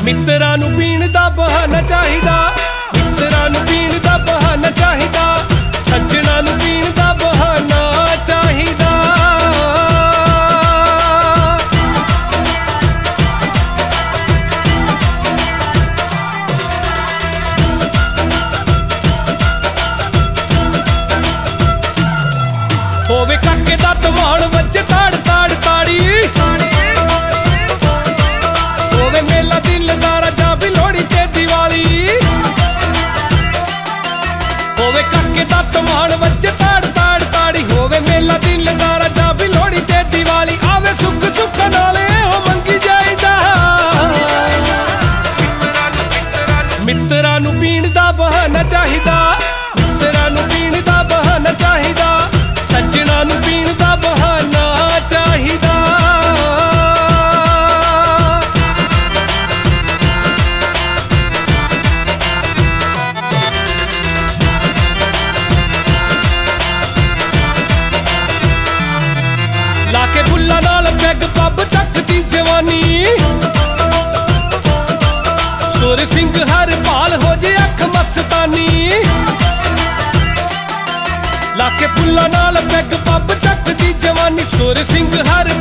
ਮਿੱਤਰਾਂ ਨੂੰ ਪੀਣ ਦਾ ਬਹਾਨਾ ਚਾਹੀਦਾ, ਮਿੱਤਰਾਂ ਨੂੰ ਪੀਣ ਦਾ ਬਹਾਨਾ ਚਾਹੀਦਾ, ਸੱਜਣਾ ਨੂੰ ਪੀਣ ਦਾ ਬਹਾਨਾ ਚਾਹੀਦਾ। ਹੋਵੇ ਕਾਕੇ ਦਾ ਤਵਾਣ ਵੱਜੇ ਤਾੜ ਤਾੜ ਤਾੜੀ, ਹੋਵੇ ਮੇਲਾ ਦਿਲਦਾਰਾ ਜਾਂ ਵੀ ਲੋਹੜੀ ਤੇ ਦੀਵਾਲੀ, ਹੋਵੇ ਕਾਕੇ ਦਾ ਤਵਾਣ ਵੱਜੇ ਤਾੜ ਤਾੜ ਤਾੜੀ, ਹੋਵੇ ਮੇਲਾ ਦਿਲਦਾਰਾ ਜਾਂ ਵੀ ਲੋਹੜੀ ਤੇ ਦੀਵਾਲੀ, ਆਵੇ ਸੁੱਖ ਸੁੱਖ ਨਾਲੇ ਉਹ ਮੰਗੀ ਜਾਈਦਾ। ਮਿੱਤਰਾਂ ਨੂੰ ਪੀਣ ਦਾ ਬਹਾਨਾ ਚਾਹੀਦਾ, ਮਿੱਤਰਾਂ ਨੂੰ ਪੀਣ ਦਾ ਬਹਾਨਾ ਚਾਹੀਦਾ, ਸੱਜਣਾ ਨੂੰ ਪੀਣ ਦਾ ਬਹਾਨਾ ਚਾਹੀਦਾ। ਲਾ ਕੇ ਬੁੱਲਾਂ ਨਾਲ ਪੈਗ ਪੱਬ ਚੱਕਦੀ ਜਵਾਨੀ, ਸੁਰ ਸਿੰਘ ਹਰ ਭਾਲ ਹੋ ਜੇ ਅੱਖ ਮਸਤਾਨੀ, ਲਾ ਕੇ ਬੁੱਲਾਂ ਨਾਲ ਪੈਗ ਪੱਬ ਚੱਕਦੀ ਜਵਾਨੀ, ਸੁਰ ਸਿੰਘ ਹਰ